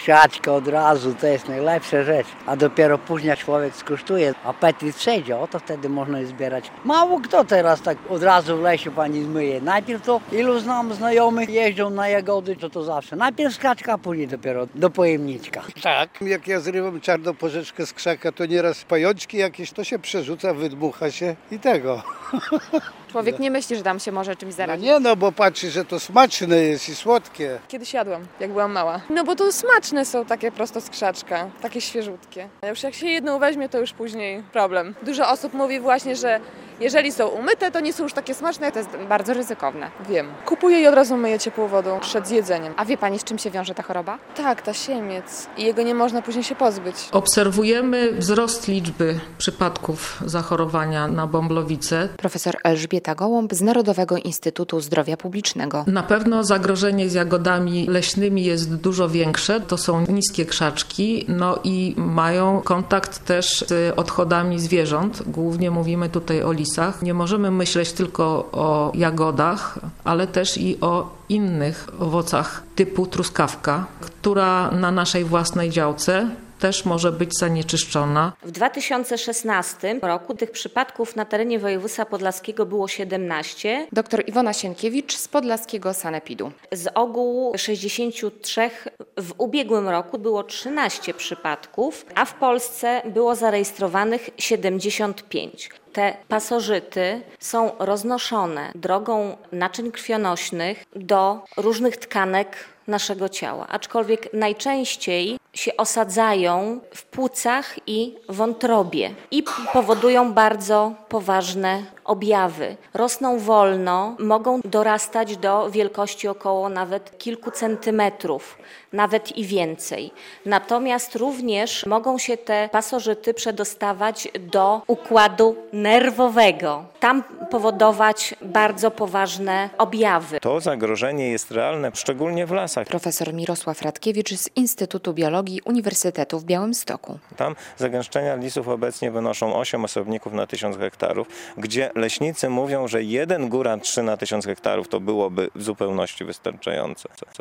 siaczka od razu, to jest najlepsza rzecz. A dopiero później człowiek skosztuje, apetyt przejdzie, oto wtedy można je zbierać. Mało kto teraz tak od razu w lesie pani zmyje. Najpierw to ilu znam znajomych jeżdżą na jagody, to zawsze. Najpierw skaczka, a później dopiero do pojemniczka. Tak, jak ja zrywam czarną porzeczkę z krzaka, to nieraz pajączki jakieś, to się przerzuca, wydmucha się i tego. Człowiek nie myśli, że tam się może czymś No zarazić. nie, no bo patrzy, że to smaczne jest i słodkie. Kiedyś jadłam, jak byłam mała. No bo to smaczne są takie prosto z krzaczka, takie świeżutkie. A już jak się jedną weźmie, to już później problem. Dużo osób mówi właśnie, że jeżeli są umyte, to nie są już takie smaczne. To jest bardzo ryzykowne. Wiem. Kupuję i od razu myję ciepłą wodą przed jedzeniem. A wie pani, z czym się wiąże ta choroba? Tak, tasiemiec. I jego nie można później się pozbyć. Obserwujemy wzrost liczby przypadków zachorowania na bąblowicę. Profesor Elżbieta Gołąb z Narodowego Instytutu Zdrowia Publicznego. Na pewno zagrożenie z jagodami leśnymi jest dużo większe. To są niskie krzaczki, no i mają kontakt też z odchodami zwierząt. Głównie mówimy tutaj o lisach. Nie możemy myśleć tylko o jagodach, ale też i o innych owocach typu truskawka, która na naszej własnej działce też może być zanieczyszczona. W 2016 roku tych przypadków na terenie województwa podlaskiego było 17. Dr Iwona Sienkiewicz z Podlaskiego Sanepidu. Z ogółu 63 w ubiegłym roku było 13 przypadków, a w Polsce było zarejestrowanych 75. Te pasożyty są roznoszone drogą naczyń krwionośnych do różnych tkanek naszego ciała, aczkolwiek najczęściej się osadzają w płucach i wątrobie i powodują bardzo poważne objawy. Rosną wolno, mogą dorastać do wielkości około nawet kilku centymetrów, nawet i więcej. Natomiast również mogą się te pasożyty przedostawać do układu nerwowego. Tam powodować bardzo poważne objawy. To zagrożenie jest realne, szczególnie w lasach. Profesor Mirosław Radkiewicz z Instytutu Biologii Uniwersytetu w Białymstoku. Tam zagęszczenia lisów obecnie wynoszą 8 osobników na 1000 hektarów, gdzie leśnicy mówią, że 1 góra 3 na 1000 hektarów to byłoby w zupełności wystarczające.